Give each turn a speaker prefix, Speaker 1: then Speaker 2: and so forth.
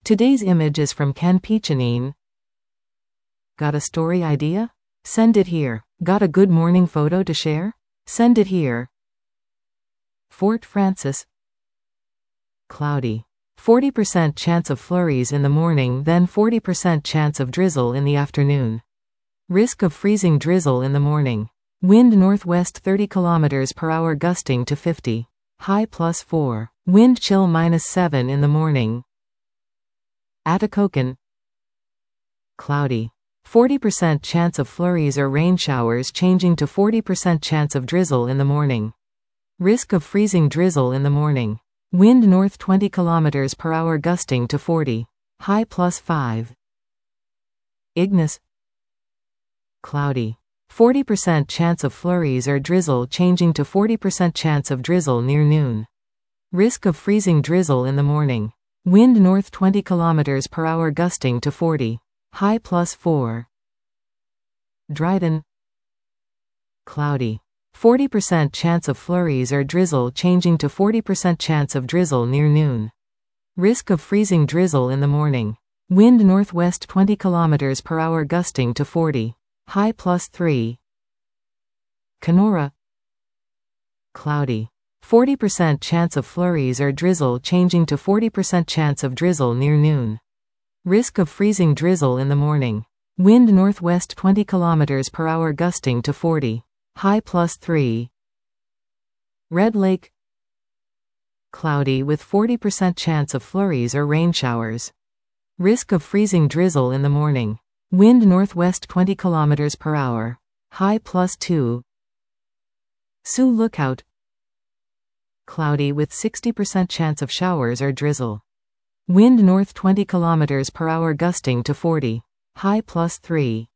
Speaker 1: Today's image is from Ken Piccinine. Got a story idea? Send it here. Got a good morning photo to share? Send it here. Fort Frances. Cloudy. 40% chance of flurries in the morning, then 40% chance of drizzle in the afternoon. Risk of freezing drizzle in the morning. Wind northwest 30 km per hour gusting to 50. High +4. Wind chill -7 in the morning. Atikokan. Cloudy. 40% chance of flurries or rain showers changing to 40% chance of drizzle in the morning. Risk of freezing drizzle in the morning. Wind north 20 km per hour gusting to 40. High +5. Ignis. Cloudy. 40% chance of flurries or drizzle changing to 40% chance of drizzle near noon. Risk of freezing drizzle in the morning. Wind north 20 km per hour gusting to 40. High +4. Dryden. Cloudy. 40% chance of flurries or drizzle changing to 40% chance of drizzle near noon. Risk of freezing drizzle in the morning. Wind northwest 20 km per hour gusting to 40. High +3. Kenora. Cloudy. 40% chance of flurries or drizzle changing to 40% chance of drizzle near noon. Risk of freezing drizzle in the morning. Wind northwest 20 km per hour gusting to 40. High +3. Red Lake. Cloudy with 40% chance of flurries or rain showers. Risk of freezing drizzle in the morning. Wind northwest 20 km per hour. High +2. Sioux Lookout. Cloudy with 60% chance of showers or drizzle. Wind north 20 km per hour gusting to 40. High +3.